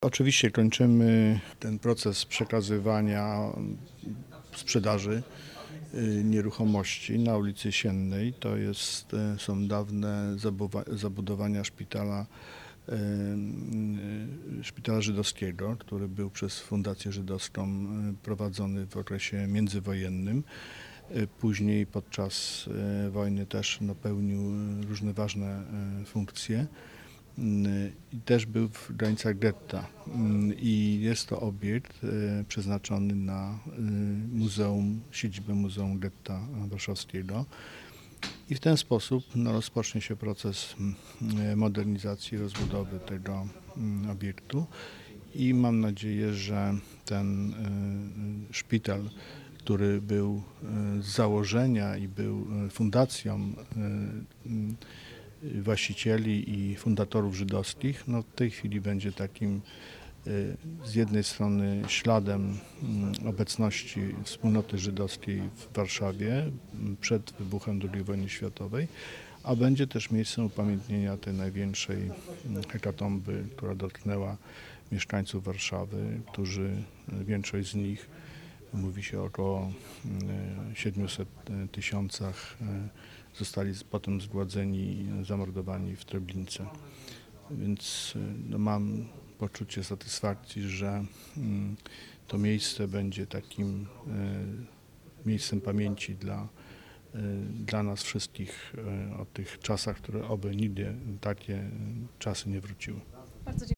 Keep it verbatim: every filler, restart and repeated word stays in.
Oczywiście kończymy ten proces przekazywania sprzedaży nieruchomości na ulicy Siennej. To jest, są dawne zabudowania szpitala, szpitala żydowskiego, który był przez Fundację Żydowską prowadzony w okresie międzywojennym. Później podczas wojny też no, pełnił różne ważne funkcje. I też był w granicach getta i jest to obiekt przeznaczony na muzeum, siedzibę Muzeum Getta Warszawskiego i w ten sposób no, rozpocznie się proces modernizacji, rozbudowy tego obiektu i mam nadzieję, że ten szpital, który był z założenia i był fundacją właścicieli i fundatorów żydowskich, no w tej chwili będzie takim z jednej strony śladem obecności wspólnoty żydowskiej w Warszawie przed wybuchem drugiej wojny światowej, a będzie też miejscem upamiętnienia tej największej hekatomby, która dotknęła mieszkańców Warszawy, którzy, większość z nich, mówi się o około siedmiuset tysiącach, zostali potem zgładzeni i zamordowani w Treblince. Więc no, mam poczucie satysfakcji, że to miejsce będzie takim miejscem pamięci dla, dla nas wszystkich o tych czasach, które oby nigdy takie czasy nie wróciły. Bardzo